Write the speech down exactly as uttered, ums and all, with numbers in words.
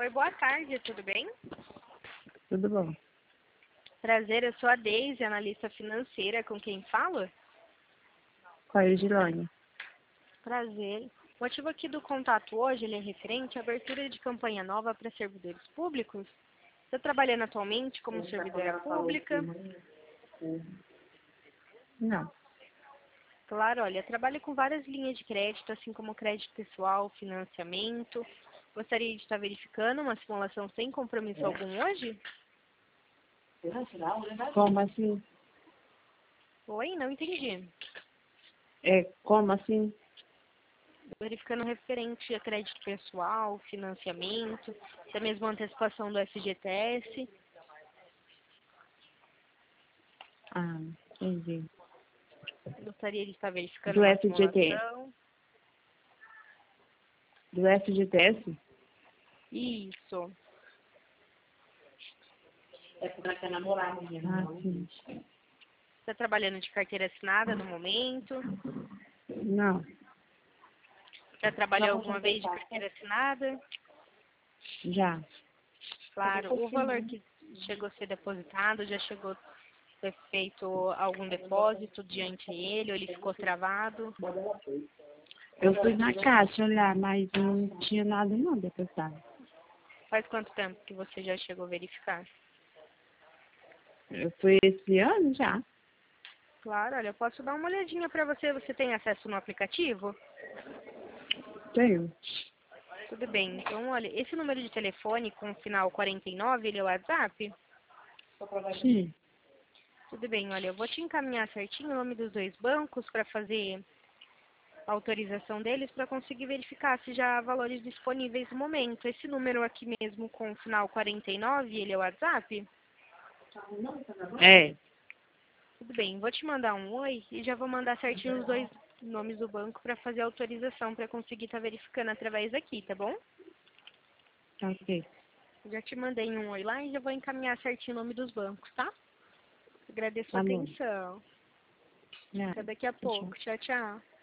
Oi, boa tarde, tudo bem? Tudo bom. Prazer, eu sou a Deise, analista financeira, com quem falo? Com a Edilane. Prazer. O motivo aqui do contato hoje ele é referente à abertura de campanha nova para servidores públicos. Está trabalhando atualmente como servidora pública? Não. Claro, olha, trabalho com várias linhas de crédito, assim como crédito pessoal, financiamento. Gostaria de estar verificando uma simulação sem compromisso algum hoje? Como assim? Oi, não entendi. É, como assim? Verificando referente a crédito pessoal, financiamento, até mesmo antecipação do F G T S. Ah, entendi. Gostaria de estar verificando Do uma F G T S. simulação. Do F G T S? Isso. É pra quem namorar, Ah, sim. Está trabalhando de carteira assinada no momento? Não, Já trabalhou alguma vez de carteira assinada? já. Claro. O valor que chegou a ser depositado, já chegou a ter feito algum depósito diante dele, ou ele ficou travado? Eu fui na caixa olhar, mas não tinha nada não depositado. Faz quanto tempo que você já chegou a verificar? Eu fui esse ano já. Claro, olha, eu posso dar uma olhadinha para você. Você tem acesso no aplicativo? Tenho. Tudo bem. Então, olha, esse número de telefone com o final quarenta e nove, ele é o WhatsApp? Sim. Tudo bem, olha, eu vou te encaminhar certinho o nome dos dois bancos para fazer a autorização deles para conseguir verificar se já há valores disponíveis no momento. Esse número aqui mesmo com o final quarenta e nove, ele é o WhatsApp? É. Tudo bem, vou te mandar um oi e já vou mandar certinho os dois nomes do banco para fazer a autorização para conseguir estar verificando através daqui, tá bom? Tá ok. Já te mandei um oi lá e já vou encaminhar certinho o nome dos bancos, tá? Agradeço a Tá bom. atenção. Já. Até daqui a pouco. Tchau, tchau.